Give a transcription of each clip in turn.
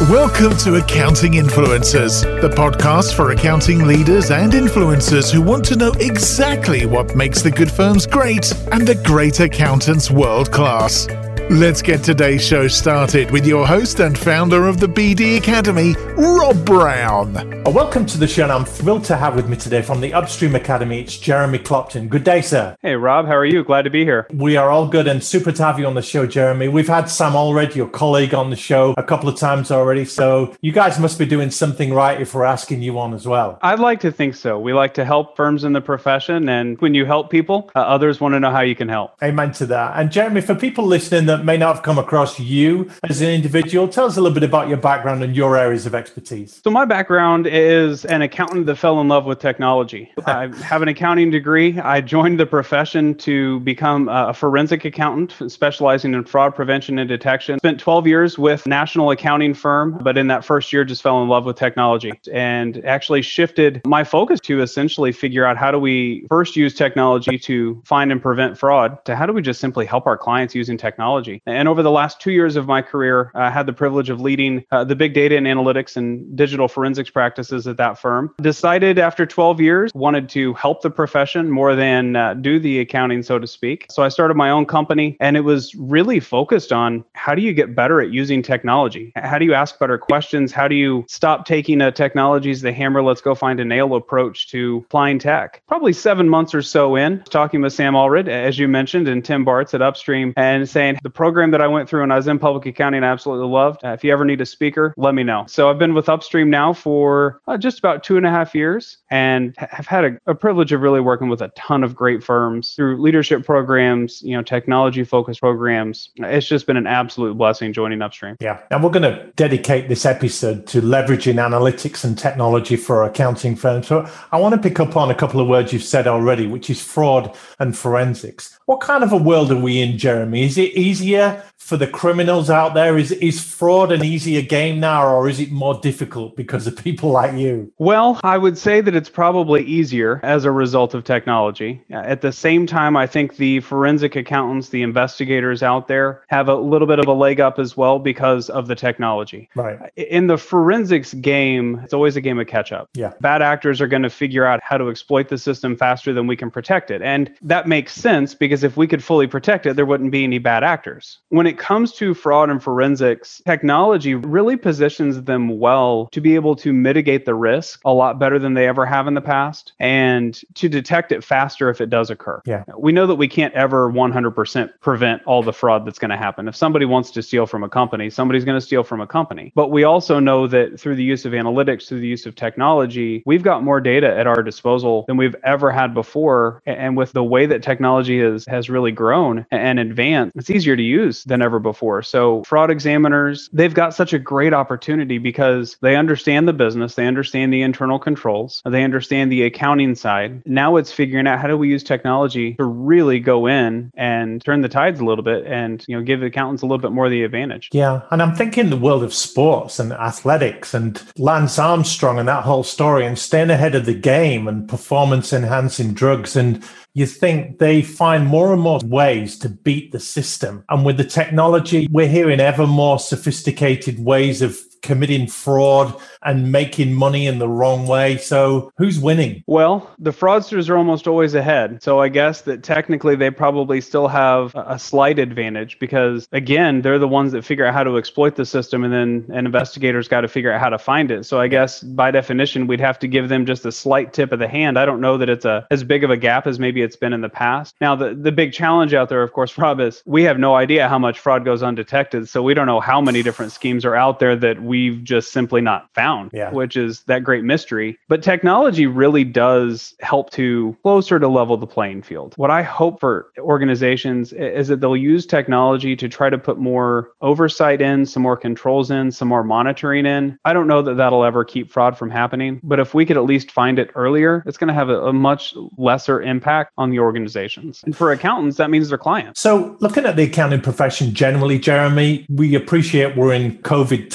Welcome to Accounting Influencers, the podcast for accounting leaders and influencers who want to know exactly what makes the good firms great and the great accountants world class. Let's get today's show started with your host and founder of the BD Academy, Rob Brown. Welcome to the show, and I'm thrilled to have with me today from the Upstream Academy, it's Jeremy Clopton. Good day, sir. Hey, Rob. How are you? Glad to be here. We are all good and super to have you on the show, Jeremy. We've had Sam Allred, your colleague, on the show a couple of times already, so you guys must be doing something right if we're asking you on as well. I'd like to think so. We like to help firms in the profession, and when you help people, others want to know how you can help. Amen to that. And Jeremy, for people listening that may not have come across you as an individual, tell us a little bit about your background and your areas of expertise. So my background is an accountant that fell in love with technology. I have an accounting degree. I joined the profession to become a forensic accountant, specializing in fraud prevention and detection. Spent 12 years with a national accounting firm, but in that first year, just fell in love with technology and actually shifted my focus to essentially figure out how do we first use technology to find and prevent fraud to how do we just simply help our clients using technology. And over the last 2 years of my career, I had the privilege of leading the big data and analytics and digital forensics practices at that firm. Decided after 12 years, wanted to help the profession more than do the accounting, so to speak. So I started my own company, and it was really focused on how do you get better at using technology? How do you ask better questions? How do you stop taking a technology's the hammer, let's go find a nail approach to applying tech? Probably 7 months or so in, talking with Sam Allred, as you mentioned, and Tim Bartz at Upstream, and saying the program that I went through when I was in public accounting, I absolutely loved. If you ever need a speaker, let me know. So I've been with Upstream now for just about 2.5 years, and have had a privilege of really working with a ton of great firms through leadership programs, technology-focused programs. It's just been an absolute blessing joining Upstream. Yeah, and we're going to dedicate this episode to leveraging analytics and technology for accounting firms. So I want to pick up on a couple of words you've said already, which is fraud and forensics. What kind of a world are we in, Jeremy? Is it easier for the criminals out there? Is fraud an easier game now, or is it more difficult because of people like you? Well, I would say that it's probably easier as a result of technology. At the same time, I think the forensic accountants, the investigators out there have a little bit of a leg up as well because of the technology. Right. In the forensics game, it's always a game of catch up. Yeah. Bad actors are going to figure out how to exploit the system faster than we can protect it. And that makes sense because if we could fully protect it, there wouldn't be any bad actors. When it comes to fraud and forensics, technology really positions them well to be able to mitigate the risk a lot better than they ever have in the past and to detect it faster if it does occur. Yeah. We know that we can't ever 100% prevent all the fraud that's going to happen. If somebody wants to steal from a company, somebody's going to steal from a company. But we also know that through the use of analytics, through the use of technology, we've got more data at our disposal than we've ever had before. And with the way that technology has really grown and advanced, it's easier to use than ever before. So fraud examiners, they've got such a great opportunity because they understand the business, they understand the internal controls, they understand the accounting side. Now it's figuring out how do we use technology to really go in and turn the tides a little bit and give accountants a little bit more of the advantage. Yeah, and I'm thinking the world of sports and athletics and Lance Armstrong and that whole story and staying ahead of the game and performance enhancing drugs, and you think they find more and more ways to beat the system. And with the technology, we're hearing ever more sophisticated ways of committing fraud and making money in the wrong way. So who's winning? Well, the fraudsters are almost always ahead. So I guess that technically they probably still have a slight advantage because, again, they're the ones that figure out how to exploit the system, and then an investigator's got to figure out how to find it. So I guess by definition, we'd have to give them just a slight tip of the hand. I don't know that it's as big of a gap as maybe it's been in the past. Now, the big challenge out there, of course, Rob, is we have no idea how much fraud goes undetected. So we don't know how many different schemes are out there that we've just simply not found, which is that great mystery. But technology really does help to closer to level the playing field. What I hope for organizations is that they'll use technology to try to put more oversight in, some more controls in, some more monitoring in. I don't know that that'll ever keep fraud from happening, but if we could at least find it earlier, it's going to have a much lesser impact on the organizations. And for accountants, that means their clients. So looking at the accounting profession generally, Jeremy, we appreciate we're in COVID times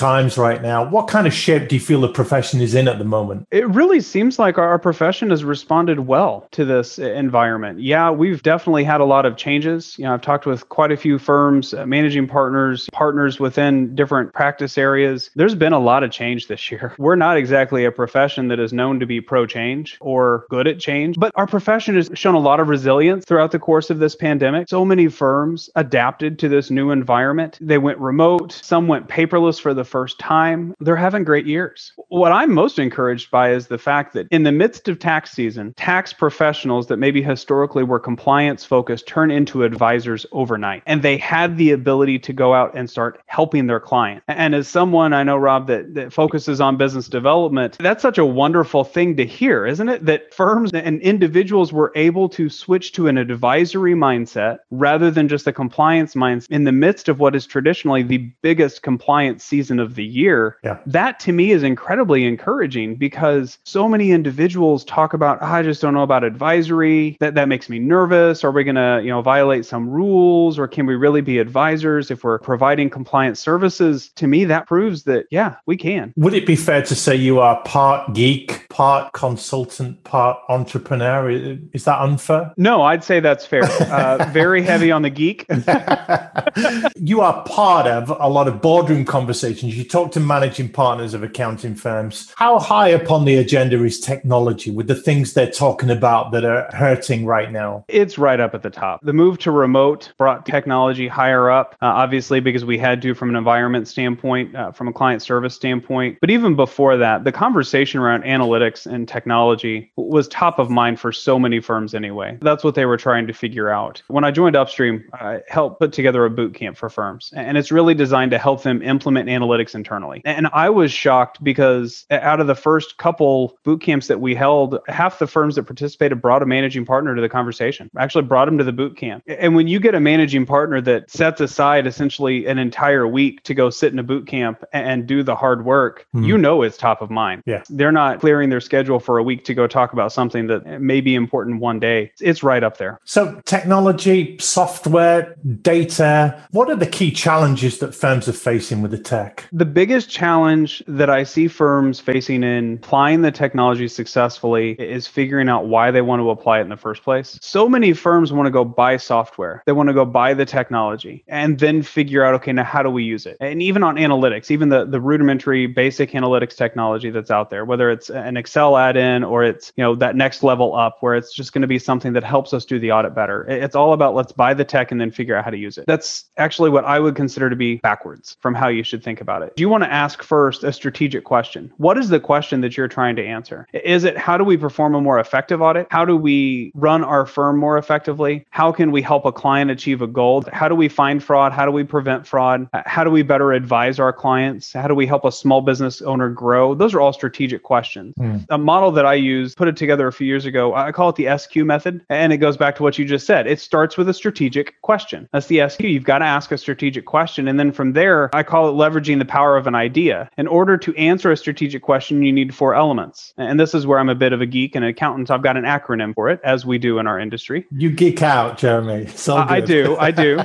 right now. What kind of shape do you feel the profession is in at the moment? It really seems like our profession has responded well to this environment. Yeah, we've definitely had a lot of changes. I've talked with quite a few firms, managing partners within different practice areas. There's been a lot of change this year. We're not exactly a profession that is known to be pro-change or good at change, but our profession has shown a lot of resilience throughout the course of this pandemic. So many firms adapted to this new environment. They went remote. Some went paperless for the first time. They're having great years. What I'm most encouraged by is the fact that in the midst of tax season, tax professionals that maybe historically were compliance focused turn into advisors overnight. And they had the ability to go out and start helping their client. And as someone I know, Rob, that focuses on business development, that's such a wonderful thing to hear, isn't it? That firms and individuals were able to switch to an advisory mindset rather than just a compliance mindset in the midst of what is traditionally the biggest compliance season of the year. Yeah. That to me is incredibly encouraging because so many individuals talk about, I just don't know about advisory. That makes me nervous. Are we going to, violate some rules, or can we really be advisors if we're providing compliance services? To me, that proves that, yeah, we can. Would it be fair to say you are part geek, part consultant, part entrepreneur? Is that unfair? No, I'd say that's fair. Very heavy on the geek. You are part of a lot of boardroom conversations. You talk to managing partners of accounting firms. How high upon the agenda is technology with the things they're talking about that are hurting right now? It's right up at the top. The move to remote brought technology higher up, obviously, because we had to from an environment standpoint, from a client service standpoint. But even before that, the conversation around analytics and technology was top of mind for so many firms anyway. That's what they were trying to figure out. When I joined Upstream, I helped put together a boot camp for firms, and it's really designed to help them implement analytics internally. And I was shocked because out of the first couple boot camps that we held, half the firms that participated brought a managing partner to the conversation, actually brought them to the boot camp. And when you get a managing partner that sets aside essentially an entire week to go sit in a boot camp and do the hard work, it's top of mind. Yeah. They're not clearing their schedule for a week to go talk about something that may be important one day. It's right up there. So technology, software, data, what are the key challenges that firms are facing with the tech? The biggest challenge that I see firms facing in applying the technology successfully is figuring out why they want to apply it in the first place. So many firms want to go buy software. They want to go buy the technology and then figure out, okay, now how do we use it? And even on analytics, even the rudimentary basic analytics technology that's out there, whether it's an Excel add-in or it's, that next level up where it's just going to be something that helps us do the audit better. It's all about let's buy the tech and then figure out how to use it. That's actually what I would consider to be backwards from how you should think about it. You want to ask first a strategic question. What is the question that you're trying to answer? Is it how do we perform a more effective audit? How do we run our firm more effectively? How can we help a client achieve a goal? How do we find fraud? How do we prevent fraud? How do we better advise our clients? How do we help a small business owner grow? Those are all strategic questions. A model that I use, put it together a few years ago, I call it the SQ method. And it goes back to what you just said. It starts with a strategic question. That's the SQ. You've got to ask a strategic question. And then from there, I call it leveraging the power of an idea. In order to answer a strategic question, you need 4 elements. And this is where I'm a bit of a geek and an accountant. I've got an acronym for it, as we do in our industry. You geek out, Jeremy. I do.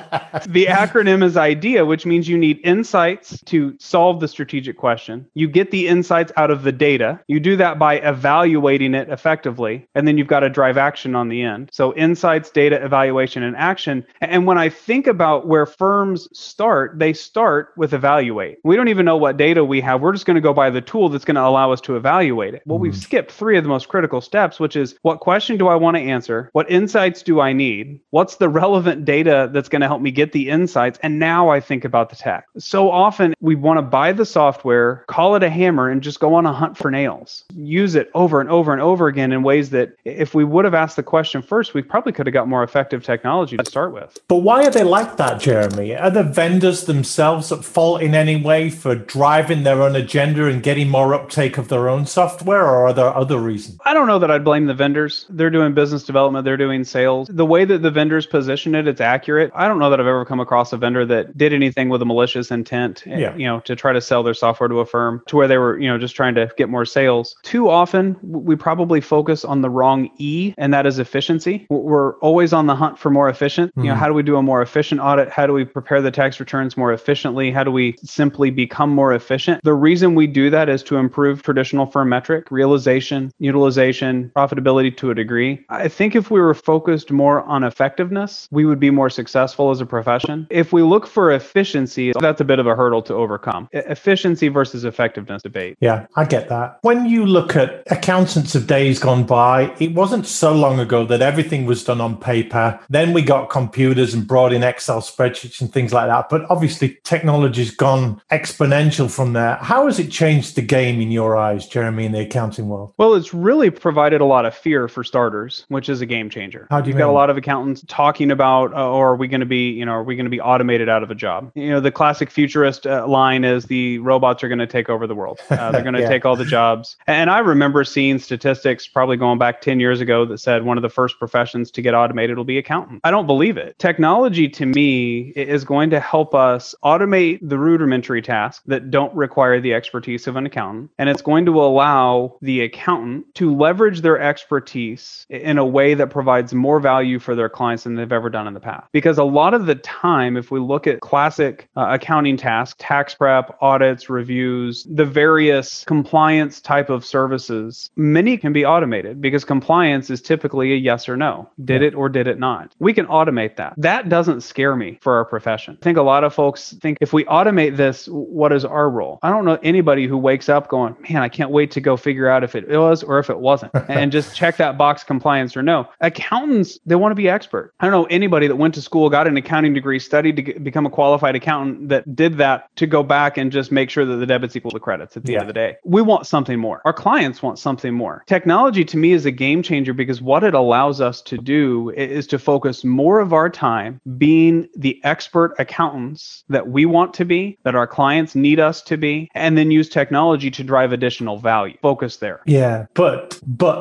The acronym is IDEA, which means you need insights to solve the strategic question. You get the insights out of the data. You do that by evaluating it effectively. And then you've got to drive action on the end. So insights, data, evaluation, and action. And when I think about where firms start, they start with evaluate. We don't even know what data we have. We're just going to go by the tool that's going to allow us to evaluate it. Well, we've skipped 3 of the most critical steps, which is what question do I want to answer? What insights do I need? What's the relevant data that's going to help me get the insights? And now I think about the tech. So often we want to buy the software, call it a hammer, and just go on a hunt for nails. Use it over and over and over again in ways that if we would have asked the question first, we probably could have got more effective technology to start with. But why are they like that, Jeremy? Are the vendors themselves at fault in any way for driving their own agenda and getting more uptake of their own software, or are there other reasons? I don't know that I'd blame the vendors. They're doing business development. They're doing sales. The way that the vendors position it, it's accurate. I don't know that I've ever come across a vendor that did anything with a malicious intent, to try to sell their software to a firm to where they were, just trying to get more sales. too often we probably focus on the wrong E, and that is efficiency. We're always on the hunt for more efficient. How do we do a more efficient audit? How do we prepare the tax returns more efficiently? How do we simply become more efficient? The reason we do that is to improve traditional firm metric, realization, utilization, profitability to a degree. I think if we were focused more on effectiveness, we would be more successful as a profession. If we look for efficiency, that's a bit of a hurdle to overcome. Efficiency versus effectiveness debate. Yeah, I get that. When you look at accountants of days gone by, it wasn't so long ago that everything was done on paper. Then we got computers and brought in Excel spreadsheets and things like that. But obviously, technology's gone exponential from there. How has it changed the game in your eyes, Jeremy, in the accounting world? Well, it's really provided a lot of fear for starters, which is a game changer. How do you mean? Got a lot of accountants talking about, are we going to be automated out of a job? The classic futurist line is the robots are going to take over the world. They're going to take all the jobs. And I remember seeing statistics probably going back 10 years ago that said one of the first professions to get automated will be accountant. I don't believe it. Technology to me is going to help us automate the rudimentary tasks that don't require the expertise of an accountant. And it's going to allow the accountant to leverage their expertise in a way that provides more value for their clients than they've ever done in the past. Because a lot of the time, if we look at classic accounting tasks, tax prep, audits, reviews, the various compliance type of services, many can be automated because compliance is typically a yes or no. Did it or did it not? We can automate that. That doesn't scare me for our profession. I think a lot of folks think if we automate this, what is our role? I don't know anybody who wakes up going, man, I can't wait to go figure out if it was or if it wasn't and just check that box, compliance or no. Accountants, they want to be expert. I don't know anybody that went to school, got an accounting degree, studied to become a qualified accountant that did that to go back and just make sure that the debits equal the credits at the end of the day. We want something more. Our clients want something more. Technology to me is a game changer because what it allows us to do is to focus more of our time being the expert accountants that we want to be, that our clients need us to be, and then use technology to drive additional value. Focus there. Yeah, but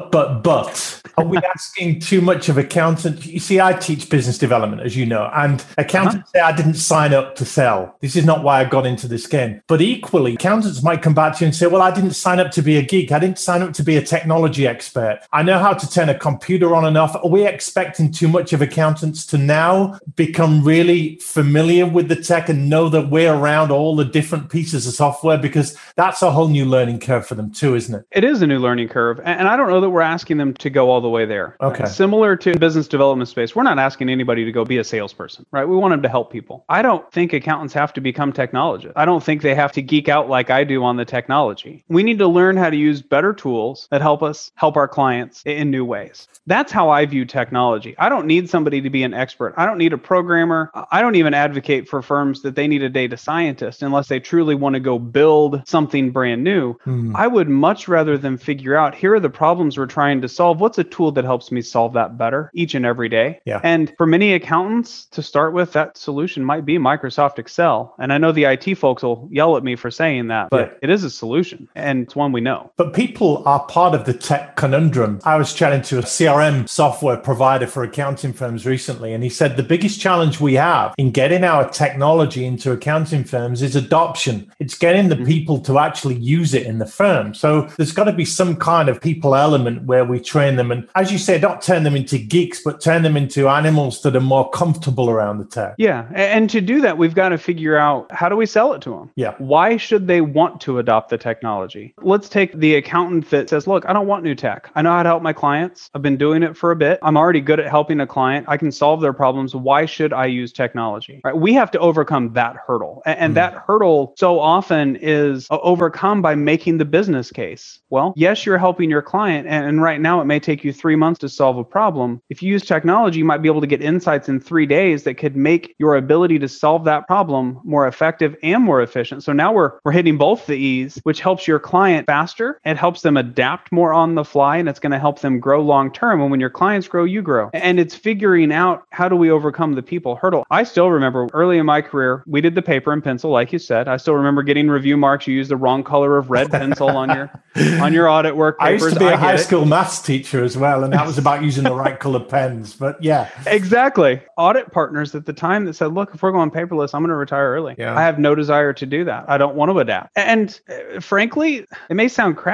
are we asking too much of accountants? You see, I teach business development, as you know, and accountants say, I didn't sign up to sell. This is not why I got into this game. But equally, accountants might come back to you and say, well, I didn't sign up to be a geek. I didn't sign up to be a technology expert. I know how to turn a computer on and off. Are we expecting too much of accountants to now become really familiar with the tech and know that we're around all the different pieces of software? Because that's a whole new learning curve for them too, isn't it? It is a new learning curve. And I don't know that we're asking them to go all the way there. Okay. Similar to business development space, we're not asking anybody to go be a salesperson, right? We want them to help people. I don't think accountants have to become technologists. I don't think they have to geek out like I do on the technology. We need to learn how to use better tools that help us help our clients in new ways. That's how I view technology. I don't need somebody to be an expert. I don't need a programmer. I don't even advocate for firms that they need a data scientist unless they truly want to go build something brand new. I would much rather than figure out, here are the problems we're trying to solve. What's a tool that helps me solve that better each and every day? Yeah. And for many accountants, to start with, that solution might be Microsoft Excel. And I know the IT folks will yell at me for saying that, but it is a solution and it's one we know. But people are part of the tech conundrum. I was chatting to a CRM software provider for accounting firms recently, and he said the biggest challenge we have in getting our technology into accounting firms is adoption. It's getting the people to actually use it in the firm. So there's got to be some kind of people element where we train them. And as you say, not turn them into geeks, but turn them into animals that are more comfortable around the tech. Yeah. And to do that, we've got to figure out, how do we sell it to them? Yeah. Why should they want to adopt the technology? Let's take the accountant that says, look, I don't want new tech. I know how to help my clients. I've been doing it for a bit. I'm already good at helping a client. I can solve their problems. Why should I use technology? Right? We have to overcome that hurdle. And that hurdle so often is overcome by making the business case. Well, yes, you're helping your client. And right now it may take you 3 months to solve a problem. If you use technology, you might be able to get insights in 3 days that could make your ability to solve that problem more effective and more efficient. So now we're hitting both the E's, which helps your client faster. It helps them adapt more on the fly, and it's going to help them grow long term. And when your clients grow, you grow. And it's figuring out, how do we overcome the people hurdle? I still remember early in my career, we did the paper and pencil, like you said. I still remember getting review marks. You used the wrong color of red pencil on your audit work papers. I used to be a high school maths teacher as well, and that was about using the right color pens. But yeah. Exactly. Audit partners at the time that said, look, if we're going paperless, I'm going to retire early. Yeah. I have no desire to do that. I don't want to adapt. And frankly, it may sound crass,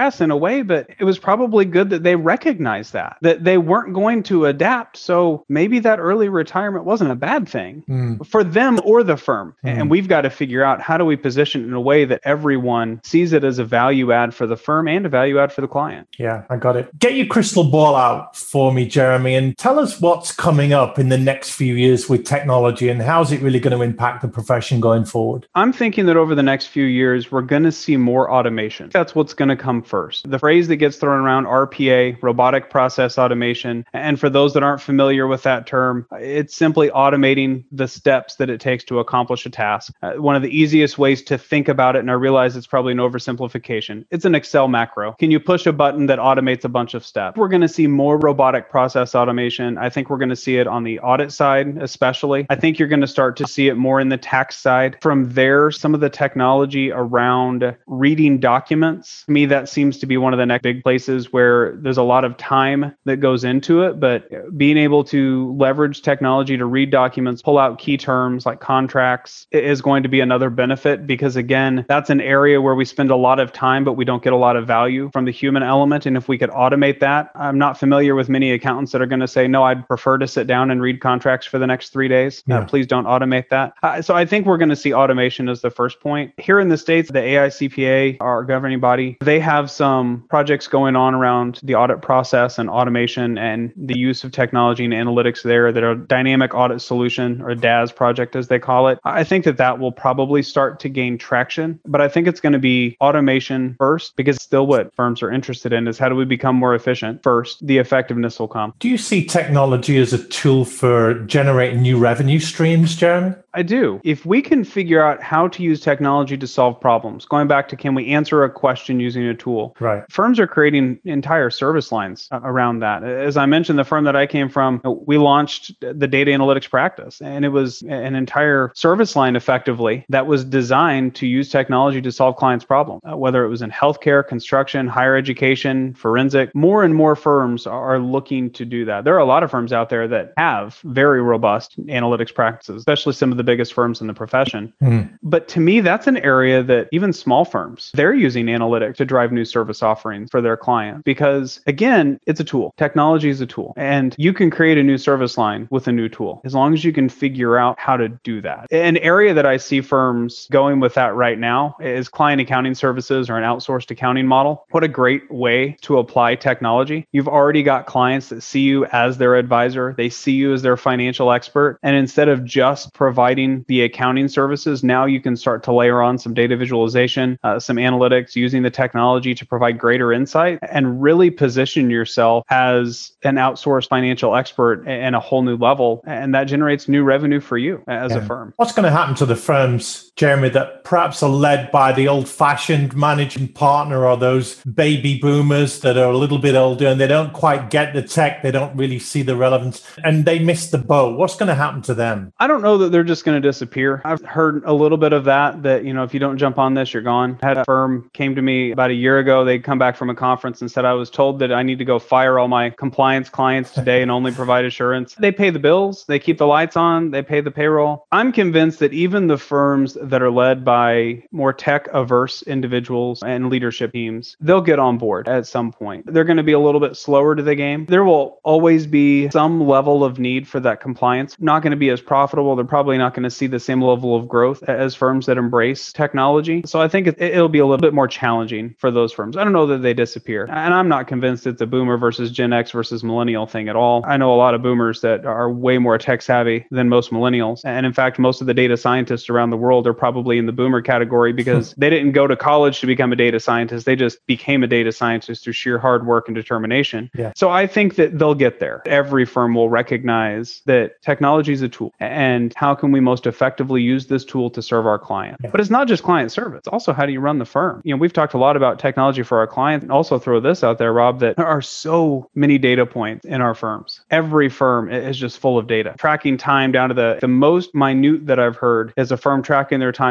crass in a way, but it was probably good that they recognized that they weren't going to adapt. So maybe that early retirement wasn't a bad thing for them or the firm. And we've got to figure out, how do we position it in a way that everyone sees it as a value add for the firm and a value add for the client? Yeah, I got it. Get your crystal ball out for me, Jeremy, and tell us what's coming up in the next few years with technology and how's it really going to impact the profession going forward? I'm thinking that over the next few years, we're going to see more automation. That's what's going to come first. The phrase that gets thrown around, RPA, robotic process automation. And for those that aren't familiar with that term, it's simply automating the steps that it takes to accomplish a task. One of the easiest ways to think about it, and I realize it's probably an oversimplification, it's an Excel macro. Can you push a button that automates a bunch of steps? We're going to see more robotic process automation. I think we're going to see it on the audit side, especially. I think you're going to start to see it more in the tax side. From there, some of the technology around reading documents, to me, that seems to be one of the next big places where there's a lot of time that goes into it, but being able to leverage technology to read documents, pull out key terms like contracts is going to be another benefit, because again, that's an area where we spend a lot of time, but we don't get a lot of value from the human element. And if we could automate that, I'm not familiar with many accountants that are going to say, no, I'd prefer to sit down and read contracts for the next 3 days. Please don't automate that. So I think we're going to see automation as the first point. Here in the States, the AICPA, our governing body, they have some projects going on around the audit process and automation and the use of technology and analytics there that are dynamic audit solution, or DAS project as they call it. I think that will probably start to gain traction, but I think it's going to be automation first, because still what firms are interested in is how do we become more efficient first. The effectiveness will come. Do you see technology as a tool for generating new revenue streams, Jeremy? I do. If we can figure out how to use technology to solve problems, going back to can we answer a question using a tool? Right. Firms are creating entire service lines around that. As I mentioned, the firm that I came from, we launched the data analytics practice, and it was an entire service line effectively that was designed to use technology to solve clients' problems, whether it was in healthcare, construction, higher education, forensic. More and more firms are looking to do that. There are a lot of firms out there that have very robust analytics practices, especially some of the biggest firms in the profession. But to me, that's an area that even small firms, they're using analytics to drive new service offerings for their clients. Because again, it's a tool. Technology is a tool. And you can create a new service line with a new tool, as long as you can figure out how to do that. An area that I see firms going with that right now is client accounting services, or an outsourced accounting model. What a great way to apply technology. You've already got clients that see you as their advisor. They see you as their financial expert. And instead of just providing the accounting services, now you can start to layer on some data visualization, some analytics, using the technology to provide greater insight and really position yourself as an outsourced financial expert in a whole new level. And that generates new revenue for you as a firm. What's going to happen to the firms, Jeremy, that perhaps are led by the old-fashioned managing partner, or those baby boomers that are a little bit older and they don't quite get the tech, they don't really see the relevance, and they miss the boat? What's going to happen to them? I don't know that they're just going to disappear. I've heard a little bit of that, if you don't jump on this, you're gone. I had a firm came to me about a year ago. They'd come back from a conference and said, I was told that I need to go fire all my compliance clients today and only provide assurance. They pay the bills, they keep the lights on, they pay the payroll. I'm convinced that even the firms that are led by more tech-averse individuals and leadership teams, they'll get on board at some point. They're going to be a little bit slower to the game. There will always be some level of need for that compliance. Not going to be as profitable. They're probably not going to see the same level of growth as firms that embrace technology. So I think it'll be a little bit more challenging for those firms. I don't know that they disappear. And I'm not convinced it's a boomer versus Gen X versus millennial thing at all. I know a lot of boomers that are way more tech savvy than most millennials. And in fact, most of the data scientists around the world are probably in the boomer category, because they didn't go to college to become a data scientist. They just became a data scientist through sheer hard work and determination. Yeah. So I think that they'll get there. Every firm will recognize that technology is a tool, and how can we most effectively use this tool to serve our client? Yeah. But it's not just client service. It's also how do you run the firm? We've talked a lot about technology for our clients, and also throw this out there, Rob, that there are so many data points in our firms. Every firm is just full of data. Tracking time down to the most minute that I've heard is a firm tracking their time in 5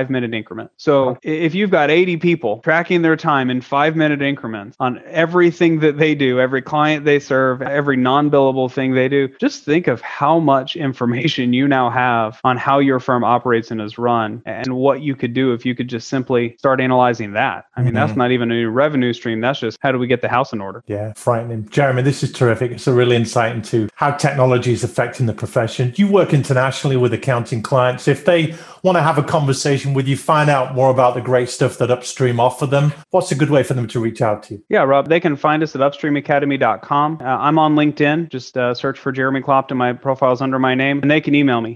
5-minute increments. So if you've got 80 people tracking their time in 5-minute increments on everything that they do, every client they serve, every non-billable thing they do, just think of how much information you now have on how your firm operates and is run, and what you could do if you could just simply start analyzing that. I mean, that's not even a new revenue stream. That's just how do we get the house in order? Yeah, frightening. Jeremy, this is terrific. It's a real insight into how technology is affecting the profession. You work internationally with accounting clients. If they want to have a conversation with you, find out more about the great stuff that Upstream offer them, what's a good way for them to reach out to you? Yeah, Rob, they can find us at upstreamacademy.com. I'm on LinkedIn. Just search for Jeremy Clopton. My profile's under my name. And they can email me,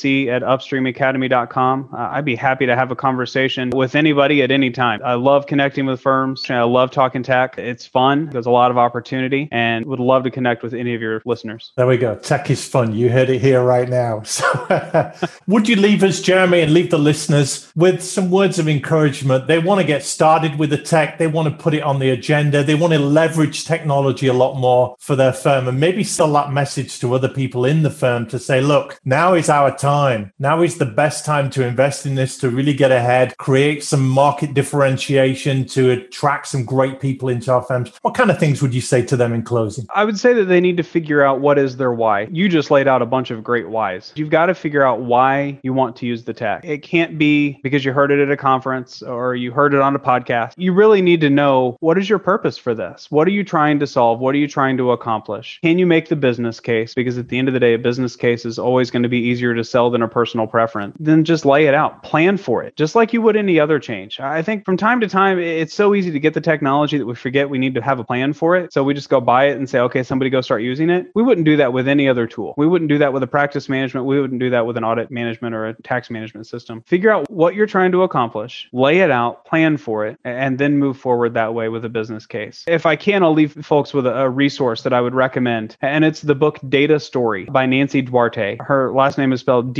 jeremyc@upstreamacademy.com. I'd be happy to have a conversation with anybody at any time. I love connecting with firms. I love talking tech. It's fun. There's a lot of opportunity, and would love to connect with any of your listeners. There we go. Tech is fun. You heard it here right now. So would you leave us, Jeremy, and leave the listeners with some words of encouragement? They want to get started with the tech. They want to put it on the agenda. They want to leverage technology a lot more for their firm, and maybe sell that message to other people in the firm to say, look, now is our time. Now is the best time to invest in this, to really get ahead, create some market differentiation, to attract some great people into our firms. What kind of things would you say to them in closing? I would say that they need to figure out what is their why. You just laid out a bunch of great whys. You've got to figure out why you want to use the tech. It can't be because you heard it at a conference or you heard it on a podcast. You really need to know, what is your purpose for this? What are you trying to solve? What are you trying to accomplish? Can you make the business case? Because at the end of the day, a business case is always going to be easier to sell than a personal preference. Then just lay it out. Plan for it, just like you would any other change. I think from time to time, it's so easy to get the technology that we forget we need to have a plan for it. So we just go buy it and say, okay, somebody go start using it. We wouldn't do that with any other tool. We wouldn't do that with a practice management. We wouldn't do that with an audit management or a tax management system. Figure out what you're trying to accomplish, lay it out, plan for it, and then move forward that way with a business case. If I can, I'll leave folks with a resource that I would recommend, and it's the book Data Story by Nancy Duarte. Her last name is spelled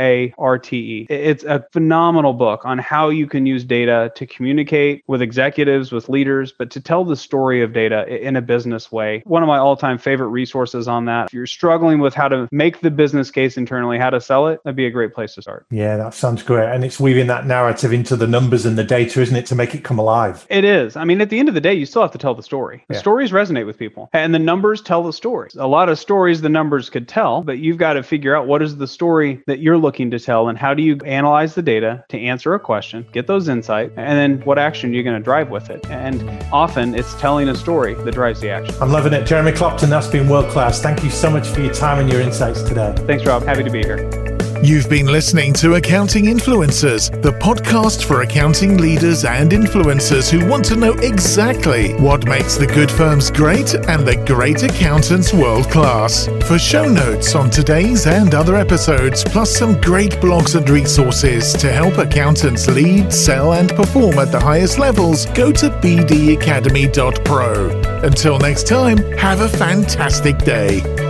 Duarte. It's a phenomenal book on how you can use data to communicate with executives, with leaders, but to tell the story of data in a business way. One of my all-time favorite resources on that. If you're struggling with how to make the business case internally, how to sell it, that'd be a great place to start. Yeah, that sounds great. And it's weaving that narrative into the numbers and the data, isn't it, to make it come alive? It is. I mean, at the end of the day, you still have to tell the story. The stories resonate with people, and the numbers tell the stories. A lot of stories the numbers could tell, but you've got to figure out what is the story that you're looking to tell, and how do you analyze the data to answer a question, get those insights, and then what action you're going to drive with it. And often it's telling a story that drives the action. I'm loving it. Jeremy Clopton, that's been world class. Thank you so much for your time and your insights today. Thanks, Rob. Happy to be here. You've been listening to Accounting Influencers, the podcast for accounting leaders and influencers who want to know exactly what makes the good firms great and the great accountants world class. For show notes on today's and other episodes, plus some great blogs and resources to help accountants lead, sell, and perform at the highest levels, go to bdacademy.pro. Until next time, have a fantastic day.